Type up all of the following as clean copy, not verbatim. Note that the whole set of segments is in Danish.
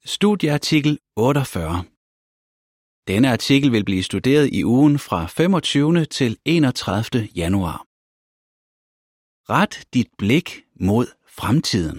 Studieartikel 48. Denne artikel vil blive studeret i ugen fra 25. til 31. januar. Ret dit blik mod fremtiden.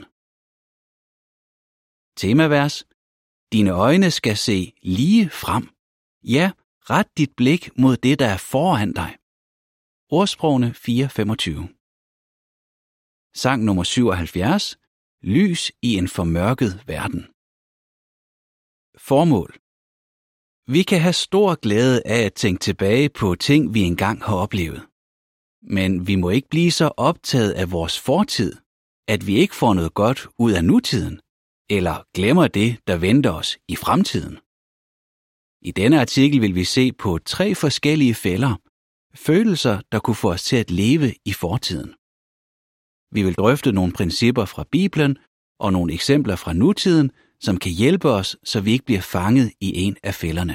Temavers. Dine øjne skal se lige frem. Ja, ret dit blik mod det, der er foran dig. Ordsprogene 4:25. Sang nummer 77. Lys i en formørket verden. Formål. Vi kan have stor glæde af at tænke tilbage på ting, vi engang har oplevet. Men vi må ikke blive så optaget af vores fortid, at vi ikke får noget godt ud af nutiden, eller glemmer det, der venter os i fremtiden. I denne artikel vil vi se på 3 forskellige fælder, følelser, der kunne få os til at leve i fortiden. Vi vil drøfte nogle principper fra Bibelen og nogle eksempler fra nutiden, som kan hjælpe os, så vi ikke bliver fanget i en af fælderne.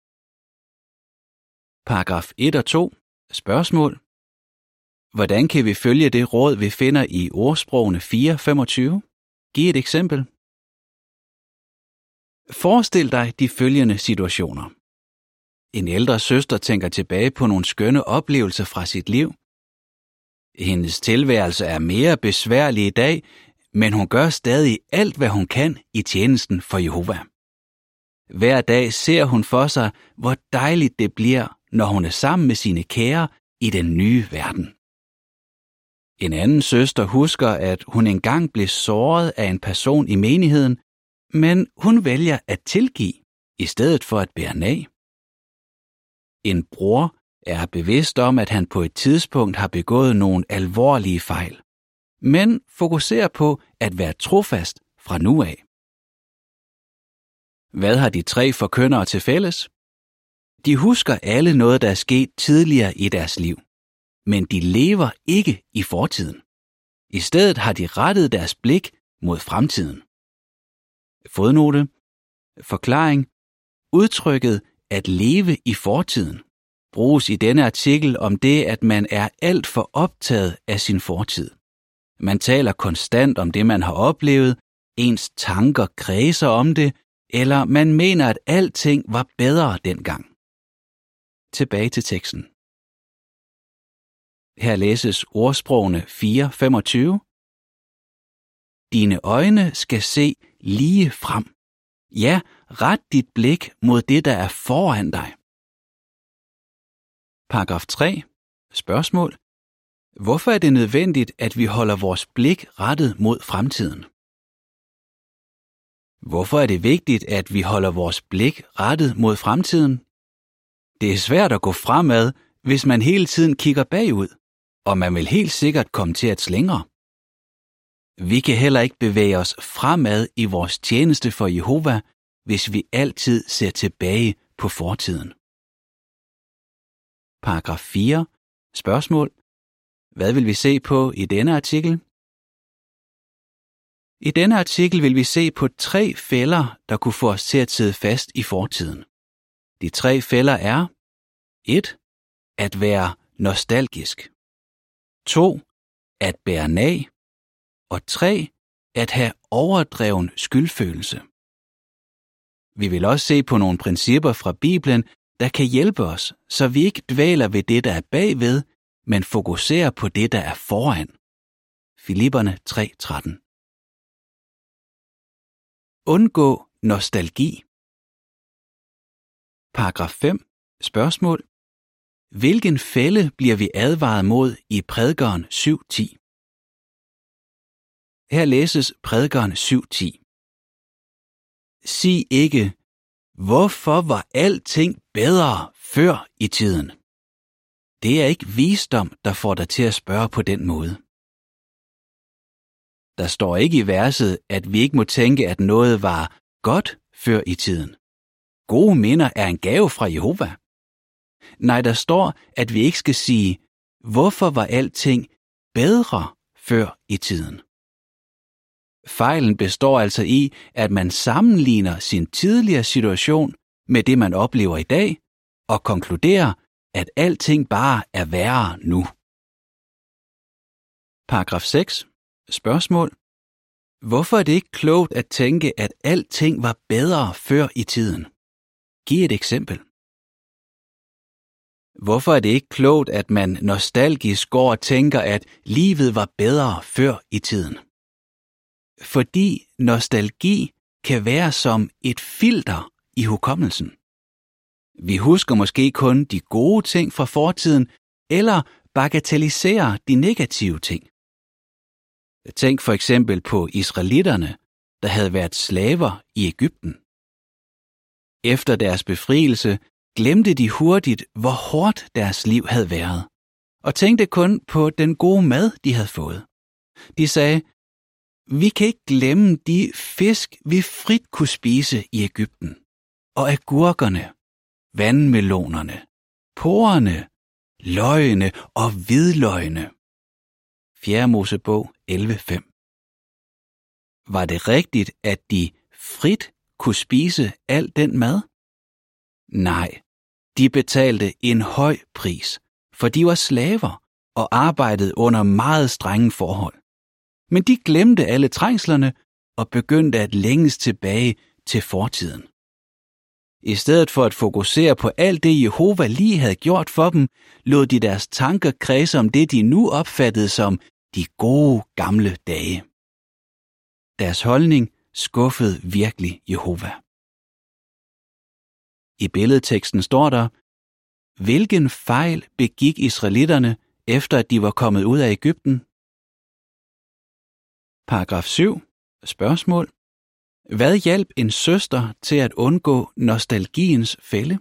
Paragraf 1 og 2. Spørgsmål. Hvordan kan vi følge det råd, vi finder i ordsprogene 4:25? Giv et eksempel. Forestil dig de følgende situationer. En ældre søster tænker tilbage på nogle skønne oplevelser fra sit liv. Hendes tilværelse er mere besværlig i dag, men hun gør stadig alt, hvad hun kan i tjenesten for Jehova. Hver dag ser hun for sig, hvor dejligt det bliver, når hun er sammen med sine kære i den nye verden. En anden søster husker, at hun engang blev såret af en person i menigheden, men hun vælger at tilgive, i stedet for at bære nag. En bror er bevidst om, at han på et tidspunkt har begået nogle alvorlige fejl, men fokuserer på at være trofast fra nu af. Hvad har de 3 forkyndere til fælles? De husker alle noget, der er sket tidligere i deres liv, men de lever ikke i fortiden. I stedet har de rettet deres blik mod fremtiden. Fodnote. Forklaring. Udtrykket at leve i fortiden bruges i denne artikel om det, at man er alt for optaget af sin fortid. Man taler konstant om det, man har oplevet, ens tanker kredser om det, eller man mener, at alting var bedre dengang. Tilbage til teksten. Her læses ordsprogene 4:25. Dine øjne skal se lige frem. Ja, ret dit blik mod det, der er foran dig. Paragraf 3. Spørgsmål. Hvorfor er det nødvendigt, at vi holder vores blik rettet mod fremtiden? Hvorfor er det vigtigt, at vi holder vores blik rettet mod fremtiden? Det er svært at gå fremad, hvis man hele tiden kigger bagud, og man vil helt sikkert komme til at slingre. Vi kan heller ikke bevæge os fremad i vores tjeneste for Jehova, hvis vi altid ser tilbage på fortiden. Paragraf 4. Spørgsmål. Hvad vil vi se på i denne artikel? I denne artikel vil vi se på 3 fælder, der kunne få os til at sidde fast i fortiden. De 3 fælder er 1. At være nostalgisk. 2. At bære nag. Og 3. At have overdreven skyldfølelse. Vi vil også se på nogle principper fra Bibelen, der kan hjælpe os, så vi ikke dvæler ved det, der er bagved, men fokuserer på det, der er foran. Filipperne 3:13. Undgå nostalgi. Paragraf 5. Spørgsmål. Hvilken fælde bliver vi advaret mod i Prædikeren 7:10? Her læses Prædikeren 7:10. Sig ikke, hvorfor var alting bedre før i tiden? Det er ikke visdom, der får dig til at spørge på den måde. Der står ikke i verset, at vi ikke må tænke, at noget var godt før i tiden. Gode minder er en gave fra Jehova. Nej, der står, at vi ikke skal sige, hvorfor var alting bedre før i tiden? Fejlen består altså i, at man sammenligner sin tidligere situation med det, man oplever i dag, og konkluderer, at alting bare er værre nu. Paragraf 6. Spørgsmål. Hvorfor er det ikke klogt at tænke, at alting var bedre før i tiden? Giv et eksempel. Hvorfor er det ikke klogt, at man nostalgisk går og tænker, at livet var bedre før i tiden? Fordi nostalgi kan være som et filter i hukommelsen. Vi husker måske kun de gode ting fra fortiden, eller bagatelliserer de negative ting. Tænk for eksempel på israelitterne, der havde været slaver i Egypten. Efter deres befrielse glemte de hurtigt, hvor hårdt deres liv havde været, og tænkte kun på den gode mad, de havde fået. De sagde, vi kan ikke glemme de fisk, vi frit kunne spise i Egypten, og agurkerne, vandmelonerne, porrerne, løgene og hvidløgene. 4. Mosebog 11:5. Var det rigtigt, at de frit kunne spise al den mad? Nej, de betalte en høj pris, for de var slaver og arbejdede under meget strenge forhold. Men de glemte alle trængslerne og begyndte at længes tilbage til fortiden. I stedet for at fokusere på alt det, Jehova lige havde gjort for dem, lod de deres tanker kredse om det, de nu opfattede som de gode gamle dage. Deres holdning skuffede virkelig Jehova. I billedteksten står der, hvilken fejl begik israelitterne, efter at de var kommet ud af Egypten? Paragraf 7. Spørgsmål. Hvad hjalp en søster til at undgå nostalgiens fælde?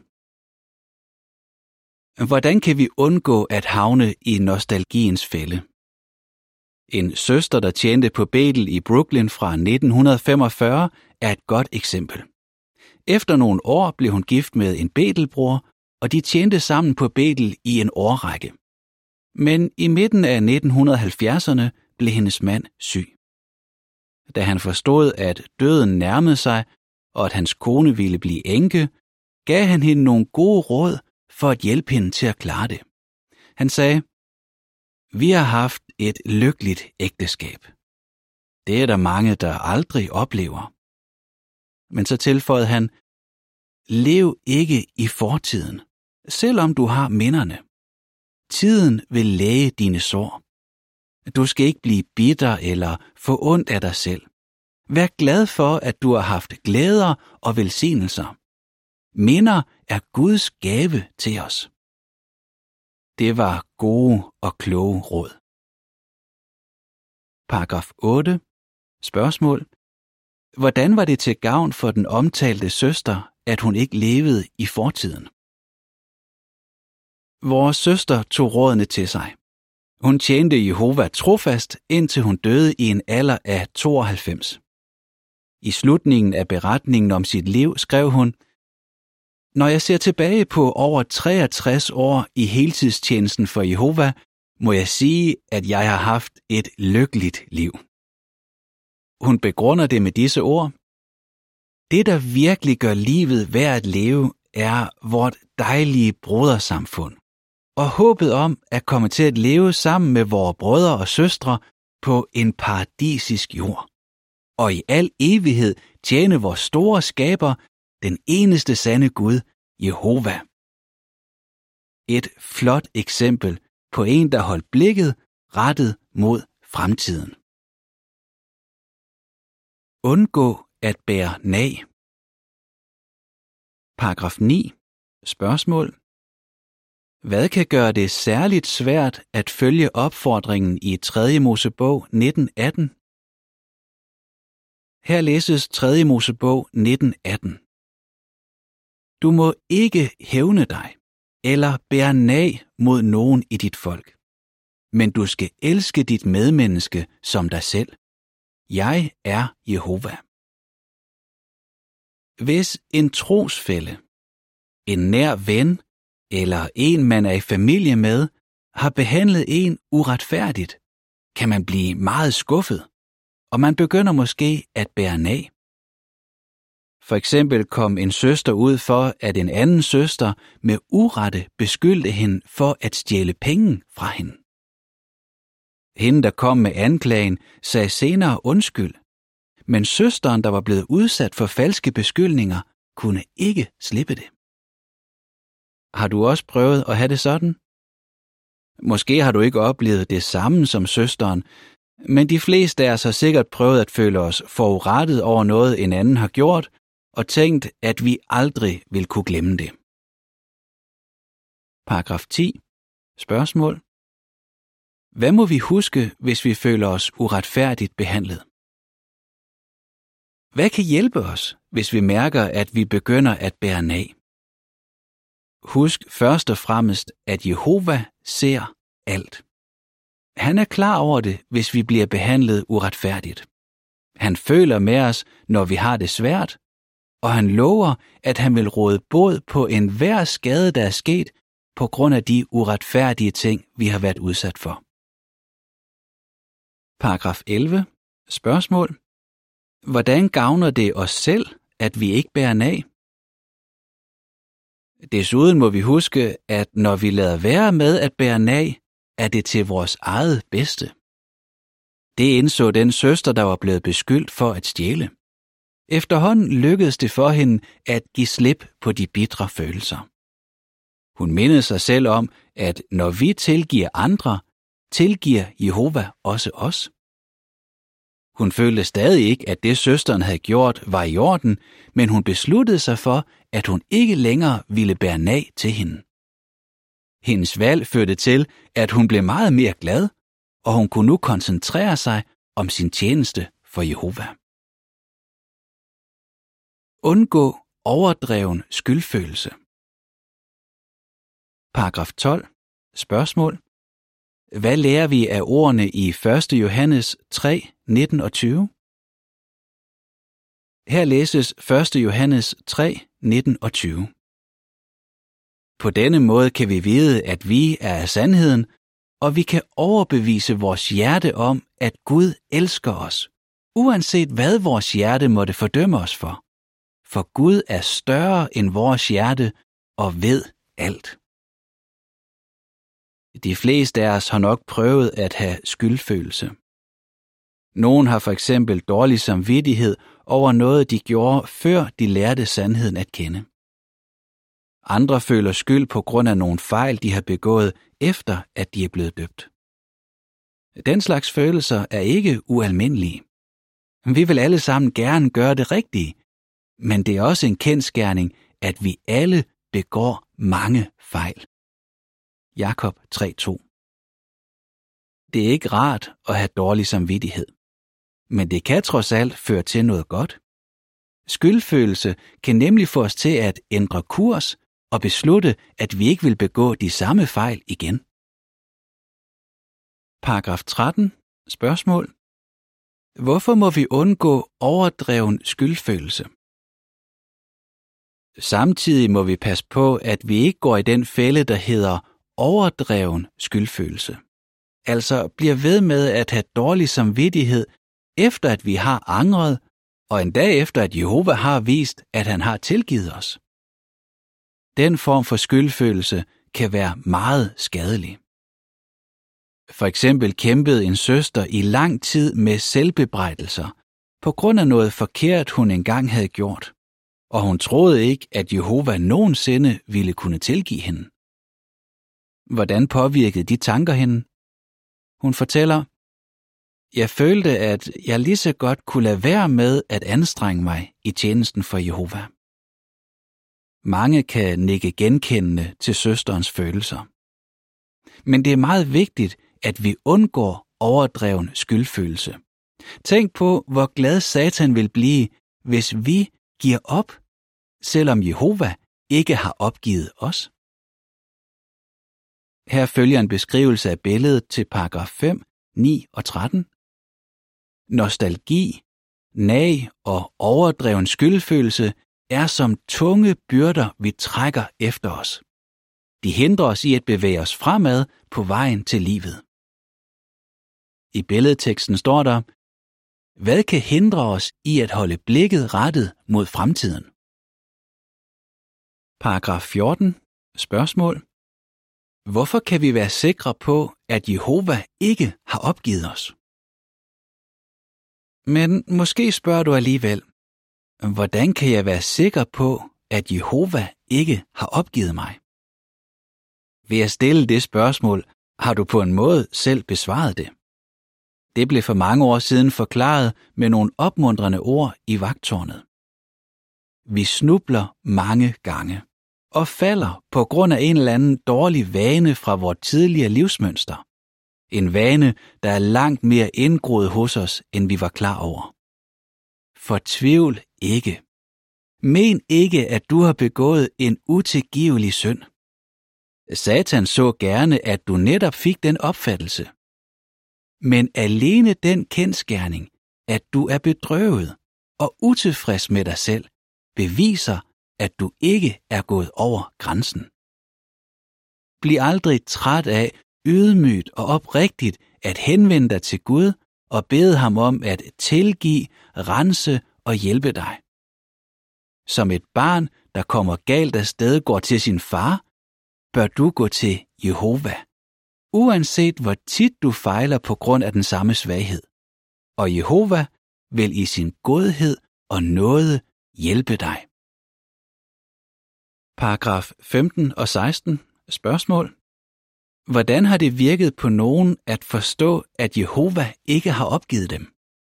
Hvordan kan vi undgå at havne i nostalgiens fælde? En søster, der tjente på Betel i Brooklyn fra 1945, er et godt eksempel. Efter nogle år blev hun gift med en Betelbror, og de tjente sammen på Betel i en årrække. Men i midten af 1970'erne blev hendes mand syg. Da han forstod, at døden nærmede sig, og at hans kone ville blive enke, gav han hende nogle gode råd for at hjælpe hende til at klare det. Han sagde, vi har haft et lykkeligt ægteskab. Det er der mange, der aldrig oplever. Men så tilføjede han, lev ikke i fortiden, selvom du har minderne. Tiden vil læge dine sår. Du skal ikke blive bitter eller få ondt af dig selv. Vær glad for, at du har haft glæder og velsignelser. Minder er Guds gave til os. Det var gode og kloge råd. Paragraf 8. Spørgsmål. Hvordan var det til gavn for den omtalte søster, at hun ikke levede i fortiden? Vores søster tog rådene til sig. Hun tjente Jehova trofast, indtil hun døde i en alder af 92. I slutningen af beretningen om sit liv skrev hun, når jeg ser tilbage på over 63 år i heltidstjenesten for Jehova, må jeg sige, at jeg har haft et lykkeligt liv. Hun begrunder det med disse ord. Det, der virkelig gør livet værd at leve, er vort dejlige brodersamfund, og håbet om at komme til at leve sammen med vore brødre og søstre på en paradisisk jord, og i al evighed tjene vor store skaber, den eneste sande Gud, Jehova. Et flot eksempel på en, der holdt blikket rettet mod fremtiden. Undgå at bære nag. Paragraf 9. Spørgsmål. Hvad kan gøre det særligt svært at følge opfordringen i 3. Mosebog 19:18? Her læses 3. Mosebog 19:18. Du må ikke hævne dig eller bære nag mod nogen i dit folk, men du skal elske dit medmenneske som dig selv. Jeg er Jehova. Hvis en trosfælle, en nær ven eller en, man er i familie med, har behandlet en uretfærdigt, kan man blive meget skuffet, og man begynder måske at bære nag. For eksempel kom en søster ud for, at en anden søster med urette beskyldte hende for at stjæle penge fra hende. Hende, der kom med anklagen, sagde senere undskyld, men søsteren, der var blevet udsat for falske beskyldninger, kunne ikke slippe det. Har du også prøvet at have det sådan? Måske har du ikke oplevet det samme som søsteren, men de fleste af os har sikkert prøvet at føle os forurettet over noget, en anden har gjort, og tænkt, at vi aldrig vil kunne glemme det. Paragraf 10. Spørgsmål. Hvad må vi huske, hvis vi føler os uretfærdigt behandlet? Hvad kan hjælpe os, hvis vi mærker, at vi begynder at bære nag? Husk først og fremmest, at Jehova ser alt. Han er klar over det, hvis vi bliver behandlet uretfærdigt. Han føler med os, når vi har det svært, og han lover, at han vil råde bod på enhver skade, der er sket, på grund af de uretfærdige ting, vi har været udsat for. Paragraf 11. Spørgsmål. Hvordan gavner det os selv, at vi ikke bærer nag? Desuden må vi huske, at når vi lader være med at bære nag, er det til vores eget bedste. Det indså den søster, der var blevet beskyldt for at stjæle. Efterhånden lykkedes det for hende at give slip på de bitre følelser. Hun mindede sig selv om, at når vi tilgiver andre, tilgiver Jehova også os. Hun følte stadig ikke, at det søsteren havde gjort var i orden, men hun besluttede sig for, at hun ikke længere ville bære nag til hende. Hendes valg førte til, at hun blev meget mere glad, og hun kunne nu koncentrere sig om sin tjeneste for Jehova. Undgå overdreven skyldfølelse. Paragraf 12. Spørgsmål. Hvad lærer vi af ordene i 1. Johannes 3, 19 og 20? Her læses 1. Johannes 3, 19 og 20. På denne måde kan vi vide, at vi er af sandheden, og vi kan overbevise vores hjerte om, at Gud elsker os, uanset hvad vores hjerte måtte fordømme os for. For Gud er større end vores hjerte og ved alt. De fleste af os har nok prøvet at have skyldfølelse. Nogen har for eksempel dårlig samvittighed over noget, de gjorde, før de lærte sandheden at kende. Andre føler skyld på grund af nogle fejl, de har begået, efter at de er blevet døbt. Den slags følelser er ikke ualmindelige. Vi vil alle sammen gerne gøre det rigtige, men det er også en kendsgerning, at vi alle begår mange fejl. Jakob 3:2. Det er ikke rart at have dårlig samvittighed, men det kan trods alt føre til noget godt. Skyldfølelse kan nemlig få os til at ændre kurs og beslutte, at vi ikke vil begå de samme fejl igen. Paragraf 13. Spørgsmål. Hvorfor må vi undgå overdreven skyldfølelse? Samtidig må vi passe på, at vi ikke går i den fælde, der hedder overdreven skyldfølelse. Altså bliver ved med at have dårlig samvittighed, efter at vi har angret, og endda efter at Jehova har vist, at han har tilgivet os. Den form for skyldfølelse kan være meget skadelig. For eksempel kæmpede en søster i lang tid med selvbebrejdelser, på grund af noget forkert, hun engang havde gjort, og hun troede ikke, at Jehova nogensinde ville kunne tilgive hende. Hvordan påvirkede de tanker hende? Hun fortæller, jeg følte, at jeg lige så godt kunne lade være med at anstrenge mig i tjenesten for Jehova. Mange kan nikke genkendende til søsterens følelser. Men det er meget vigtigt, at vi undgår overdreven skyldfølelse. Tænk på, hvor glad Satan vil blive, hvis vi giver op, selvom Jehova ikke har opgivet os. Her følger en beskrivelse af billedet til paragraf 5, 9 og 13. Nostalgi, nag og overdreven skyldfølelse er som tunge byrder, vi trækker efter os. De hindrer os i at bevæge os fremad på vejen til livet. I billedteksten står der, hvad kan hindre os i at holde blikket rettet mod fremtiden? Paragraf 14. Spørgsmål. Hvorfor kan vi være sikre på, at Jehova ikke har opgivet os? Men måske spørger du alligevel, hvordan kan jeg være sikker på, at Jehova ikke har opgivet mig? Ved at stille det spørgsmål, har du på en måde selv besvaret det. Det blev for mange år siden forklaret med nogle opmuntrende ord i vagttårnet. Vi snubler mange gange og falder på grund af en eller anden dårlig vane fra vores tidligere livsmønster. En vane, der er langt mere indgroet hos os, end vi var klar over. Fortvivl ikke. Men ikke, at du har begået en utilgivelig synd. Satan så gerne, at du netop fik den opfattelse. Men alene den kendsgerning, at du er bedrøvet og utilfreds med dig selv, beviser, at du ikke er gået over grænsen. Bliv aldrig træt af ydmygt og oprigtigt at henvende dig til Gud og bede ham om at tilgive, rense og hjælpe dig. Som et barn, der kommer galt af sted, går til sin far, bør du gå til Jehova, uanset hvor tit du fejler på grund af den samme svaghed. Og Jehova vil i sin godhed og nåde hjælpe dig. Paragraf 15 og 16. Spørgsmål. Hvordan har det virket på nogen at forstå, at Jehova ikke har opgivet dem?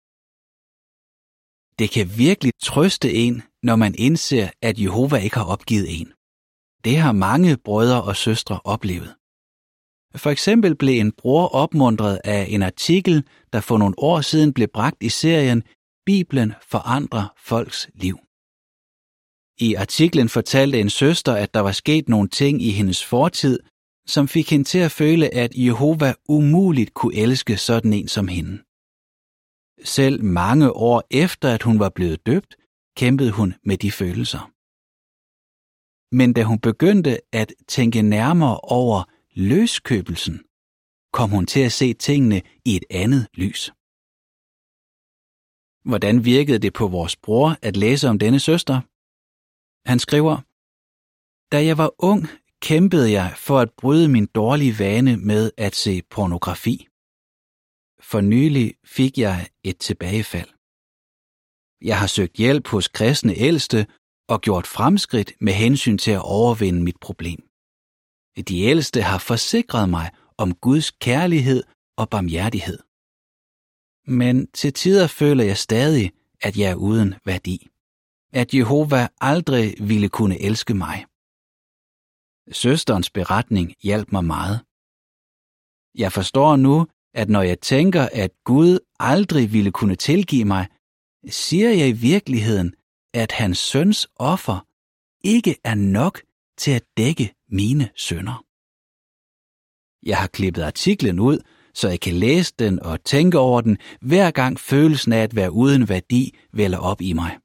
Det kan virkelig trøste en, når man indser, at Jehova ikke har opgivet en. Det har mange brødre og søstre oplevet. For eksempel blev en bror opmuntret af en artikel, der for nogle år siden blev bragt i serien Bibelen forandrer folks liv. I artiklen fortalte en søster, at der var sket nogle ting i hendes fortid, som fik hende til at føle, at Jehova umuligt kunne elske sådan en som hende. Selv mange år efter, at hun var blevet døbt, kæmpede hun med de følelser. Men da hun begyndte at tænke nærmere over løskøbelsen, kom hun til at se tingene i et andet lys. Hvordan virkede det på vores bror at læse om denne søster? Han skriver, da jeg var ung, kæmpede jeg for at bryde min dårlige vane med at se pornografi. For nylig fik jeg et tilbagefald. Jeg har søgt hjælp hos kristne ældste og gjort fremskridt med hensyn til at overvinde mit problem. De ældste har forsikret mig om Guds kærlighed og barmhjertighed. Men til tider føler jeg stadig, at jeg er uden værdi. At Jehova aldrig ville kunne elske mig. Søsterens beretning hjalp mig meget. Jeg forstår nu, at når jeg tænker, at Gud aldrig ville kunne tilgive mig, siger jeg i virkeligheden, at hans søns offer ikke er nok til at dække mine synder. Jeg har klippet artiklen ud, så jeg kan læse den og tænke over den, hver gang følelsen af at være uden værdi vælder op i mig.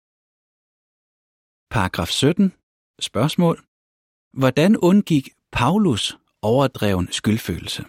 Paragraf 17. Spørgsmål. Hvordan undgik Paulus overdreven skyldfølelse?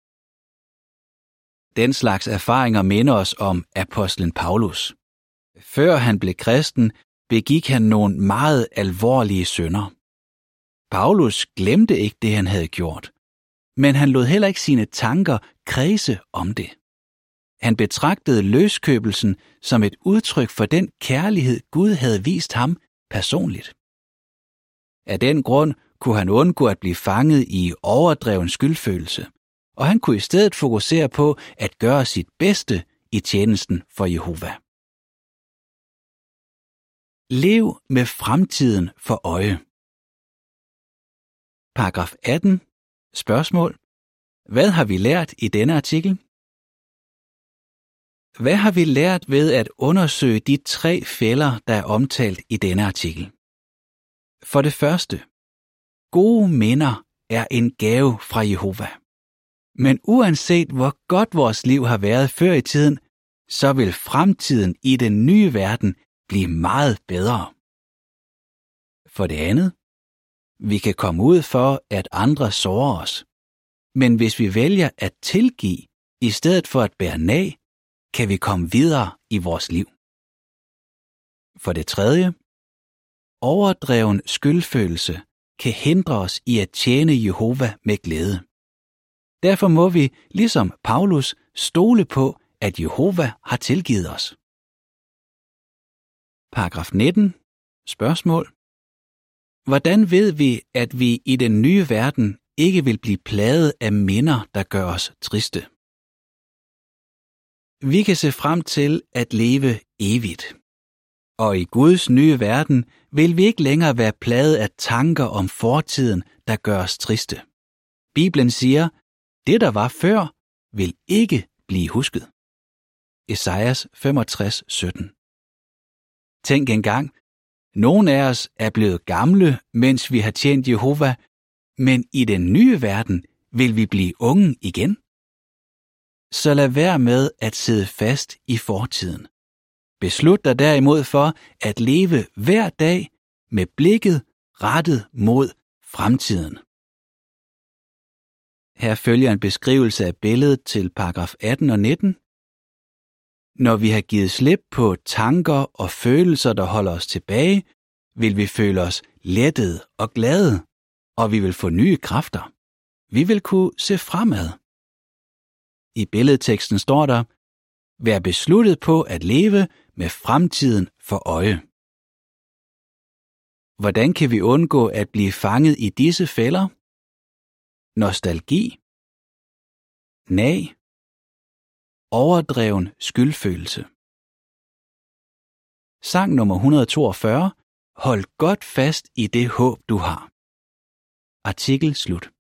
Den slags erfaringer minder os om apostlen Paulus. Før han blev kristen, begik han nogle meget alvorlige synder. Paulus glemte ikke det, han havde gjort, men han lod heller ikke sine tanker kredse om det. Han betragtede løskøbelsen som et udtryk for den kærlighed, Gud havde vist ham personligt. Af den grund kunne han undgå at blive fanget i overdreven skyldfølelse, og han kunne i stedet fokusere på at gøre sit bedste i tjenesten for Jehova. Lev med fremtiden for øje. Paragraf 18. Spørgsmål. Hvad har vi lært i denne artikel? Hvad har vi lært ved at undersøge de 3 fælder, der er omtalt i denne artikel? For det første. Gode minder er en gave fra Jehova. Men uanset hvor godt vores liv har været før i tiden, så vil fremtiden i den nye verden blive meget bedre. For det andet. Vi kan komme ud for, at andre sårer os. Men hvis vi vælger at tilgive, i stedet for at bære nag, kan vi komme videre i vores liv. For det tredje. Overdreven skyldfølelse kan hindre os i at tjene Jehova med glæde. Derfor må vi, ligesom Paulus, stole på, at Jehova har tilgivet os. Paragraf 19. Spørgsmål. Hvordan ved vi, at vi i den nye verden ikke vil blive plaget af minder, der gør os triste? Vi kan se frem til at leve evigt. Og i Guds nye verden vil vi ikke længere være plaget af tanker om fortiden, der gør os triste. Bibelen siger, det der var før, vil ikke blive husket. Esajas 65:17. Tænk engang, nogle af os er blevet gamle, mens vi har tjent Jehova, men i den nye verden vil vi blive unge igen. Så lad være med at sidde fast i fortiden. Beslut dig derimod for at leve hver dag med blikket rettet mod fremtiden. Her følger en beskrivelse af billedet til paragraf 18 og 19. Når vi har givet slip på tanker og følelser, der holder os tilbage, vil vi føle os lettede og glade, og vi vil få nye kræfter. Vi vil kunne se fremad. I billedteksten står der, vær besluttet på at leve med fremtiden for øje. Hvordan kan vi undgå at blive fanget i disse fælder? Nostalgi, nag, overdreven skyldfølelse. Sang nummer 142. Hold godt fast i det håb, du har. Artikel slut.